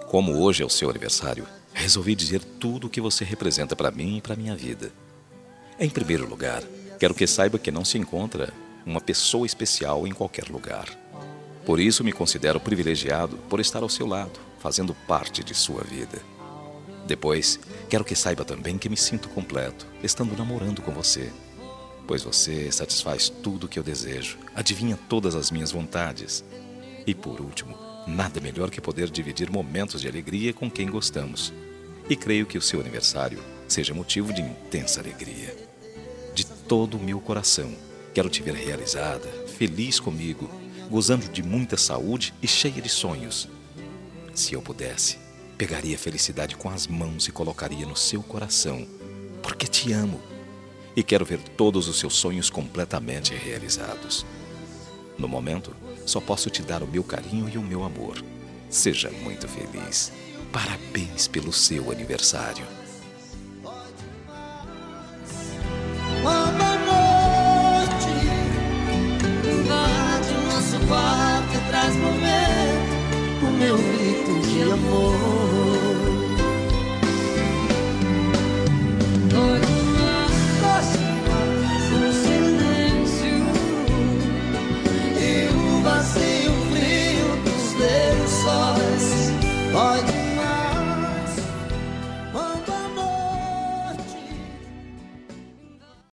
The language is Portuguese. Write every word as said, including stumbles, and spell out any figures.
Como hoje é o seu aniversário, resolvi dizer tudo o que você representa para mim e para minha vida. Em primeiro lugar, quero que saiba que não se encontra uma pessoa especial em qualquer lugar. Por isso me considero privilegiado por estar ao seu lado, fazendo parte de sua vida. Depois, quero que saiba também que me sinto completo, estando namorando com você. Pois você satisfaz tudo o que eu desejo, adivinha todas as minhas vontades. E por último, nada melhor que poder dividir momentos de alegria com quem gostamos. E creio que o seu aniversário seja motivo de intensa alegria. De todo o meu coração, quero te ver realizada, feliz comigo, gozando de muita saúde e cheia de sonhos. Se eu pudesse, pegaria a felicidade com as mãos e colocaria no seu coração, porque te amo e quero ver todos os seus sonhos completamente realizados. No momento, só posso te dar o meu carinho e o meu amor. Seja muito feliz. Parabéns pelo seu aniversário. Quando a noite invade o nosso quarto e traz momento o meu grito de amor. Noite no silêncio e o vazio frio dos lençóis. Pode